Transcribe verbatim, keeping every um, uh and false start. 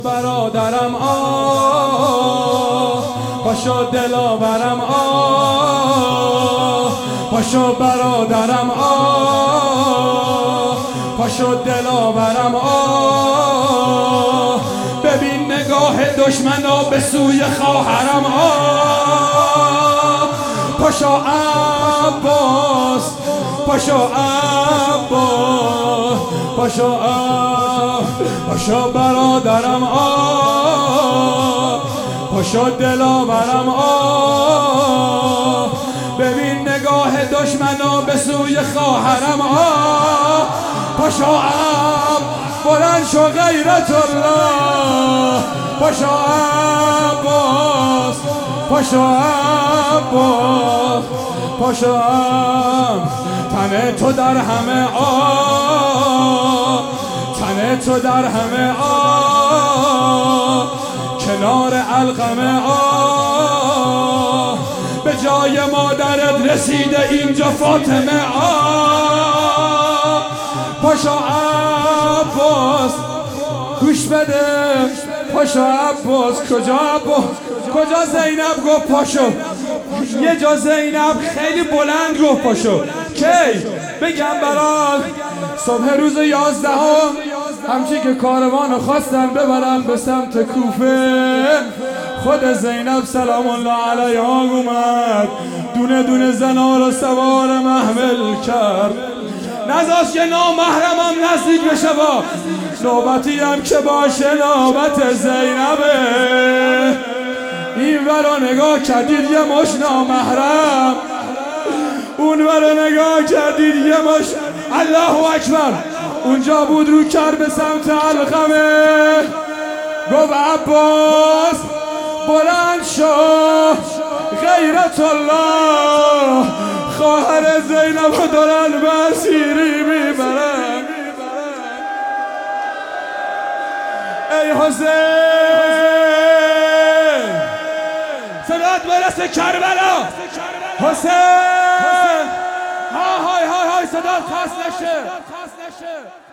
برادرم آه پاشو دلاورم آه پاشو برادرم آه پاشو دلاورم آه ببین نگاه دشمنا به سوی خواهرم آه پاشو عباس پاشو عباس پاشو عباس پاشو برادرم آه پاشو دلاورم آه ببین نگاه دشمنا به سوی خواهرم آه پاشو عب بلند شو غیرت الله پاشو عباس پاشو عباس پاشو عب تن تو در همه آه تن تو در همه آه کنار علقمه آه به جای مادرت رسیده اینجا فاطمه آه پاشو عباس گوش بده پاشو عباس کجا عباس کجا زینب گفت پاشو یه جا زینب خیلی بلند گفت پاشو کی بگم برات صبح روز یازدهم همچی که کاروانو خواستن ببرن به سمت کوفه خود زینب سلام الله علیها اومد دونه دونه زنا رو سوار محمل کرد نذاشت که نامحرمم نزدیک بشه با نوبتی هم که باشه نوبت زینبه این ورا نگاه کردید یه مش نامحرم اون ورا نگاه کردید یه مش الله اکبر اونجا بود رو کرد به سمت علقمه گفت عباس بلند شو غیرت الله خواهر زینب دارن بسیری میبرن ای حسین صدات برسه کربلا حسین های های های صدات خاص نشه